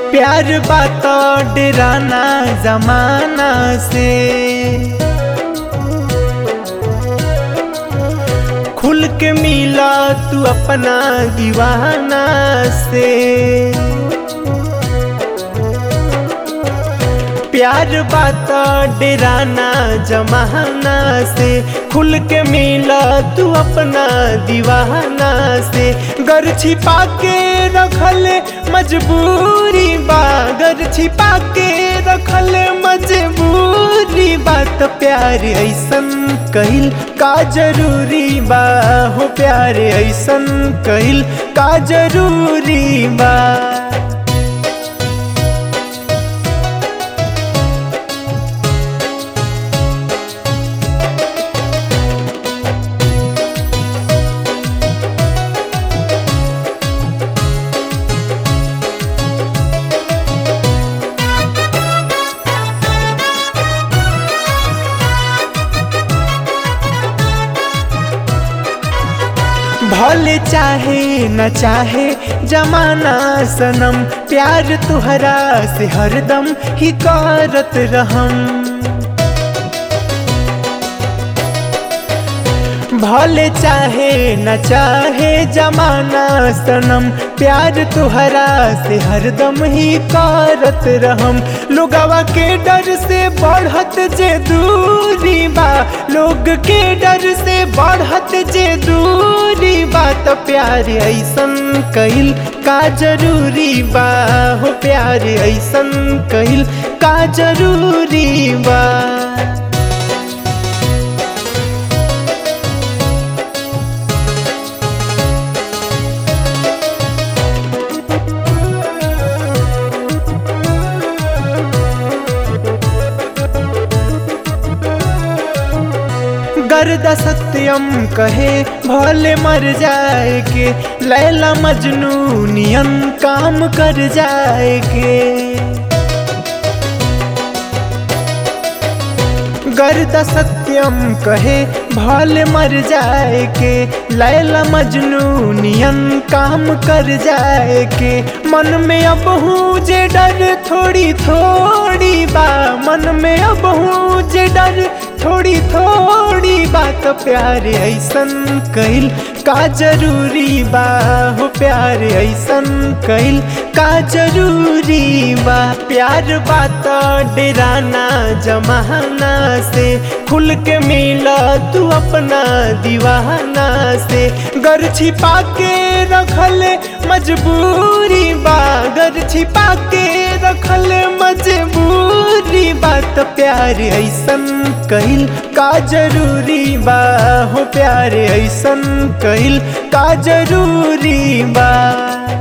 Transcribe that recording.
प्यार बात डराना जमाना से, खुल के मिला तू अपना दीवाना से। प्यार बात डराना जमाना से, खुल के मिला तू अपना दीवाना से। घर छिपा के रखल मजबूरी बा, घर छिपा के रखल मजबूरी बात। प्यार ऐसन कहिल का जरूरी बा हो, प्यार ऐसन कहिल का जरूरी बा। भले चाहे न चाहे जमाना सनम, प्यार तुहरा से हरदम ही करत रहम। भले चाहे न चाहे जमाना सनम, प्यार तुहरा से हरदम ही करत रहम। लोगवा के डर से बढ़त जे दूरी बा, लोग के डर से बढ़त जे दूरी बा। तो प्यार ऐसन कहिल का जरूरी बा हो, प्यार ऐसन कहिल का जरूरी बा। गर्दा सत्यम कहे भले मर जाए के, लैला मजनू नियन काम कर जाए के। गर्दा सत्यम कहे भले मर जाए के, लैला मजनू नियन काम कर जाए के। मन में अब हूँ जे डर थोड़ी थोड़ी बा, मन में अब हूँ जे डर थोड़ी थोड़ी बात। प्यार ऐसन कहिल का जरूरी बा हो, प्यार ऐसन कहिल का जरूरी बा। प्यार बात डराना जमाना से, खुल के मिला तू अपना दीवाना से। घर छिपा के रखल मजबूरी बा, घर छिपा के रखल मजबूरी बात। प्यार ऐसन कहिल का जरूरी बा हो, प्यार ऐसन कहिल का जरूरी बा।